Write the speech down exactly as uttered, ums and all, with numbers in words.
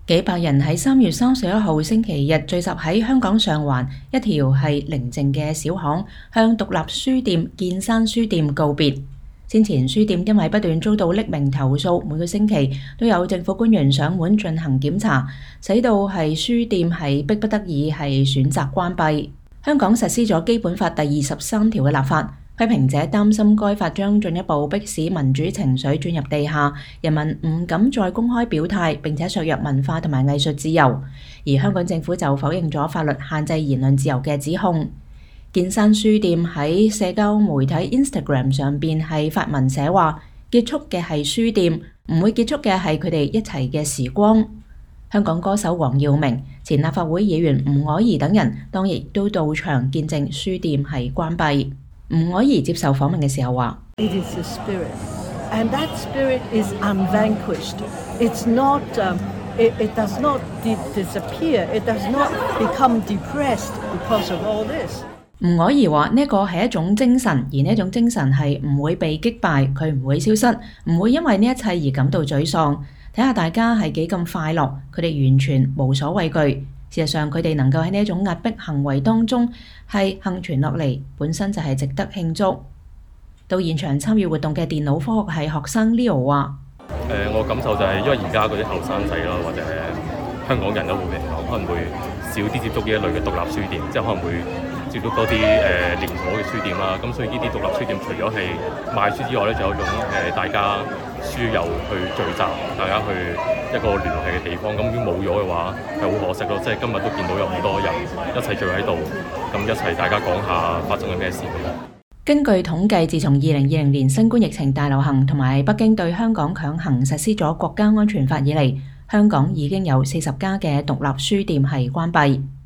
幾百人喺三月三十一號星期日聚集喺香港上環一條係寧靜嘅小巷，向獨立書店建山書店告別。先前書店因為不斷遭到匿名投訴，每個星期都有政府官員上門進行檢查，使到係書店係迫不得已係選擇關閉。香港實施咗基本法第二十三條嘅立法。批評者擔心該法將進一步迫使民主情緒轉入地下，人民唔敢再公開表態，並且削弱文化同埋藝術自由。而香港政府就否認咗法律限制言論自由嘅指控。建山書店喺社交媒體 Instagram 上邊係發文寫話，結束嘅係書店，唔會結束嘅係佢哋一齊嘅時光。香港歌手黃耀明、前立法會議員吳靄儀等人當日都到場見證書店係關閉。吳靄儀接受訪問嘅時候話 ：It is a spirit, and that spirit is unvanquished. It's not, um, it, it does not disappear. It does not become depressed because of all this. 吳靄儀話：呢個係一種精神，而呢種精神係唔會被擊敗，佢唔會消失，唔會因為呢一切而感到沮喪。睇下大家係幾咁快樂，佢哋完全無所畏懼。事實上，佢哋能夠喺呢一種壓迫行為當中係幸存落嚟，本身就係值得慶祝。到現場參與活動嘅電腦科學系學生 Leo 話： 誒、呃，我感受就係因為而家嗰啲後生仔啦，或者係香港人都會嚟講，可能會少啲接觸呢一類嘅獨立書店，即係可能會接觸多啲誒、呃、連鎖嘅書店啦。咁所以呢啲獨立書店除咗係賣書之外咧，就有一種誒、呃、大家書友去聚集，大家去一個聯繫嘅地方。咁如果冇咗嘅話，係好可惜咯。即係今日都見到有好多人一齊聚喺度，咁一齊大家講下發生咗咩事。 根據統計，自從二零二零年新冠疫情大流行同埋北京對香港強行實施咗國家安全法以嚟，香港已經有四十家嘅獨立書店係關閉。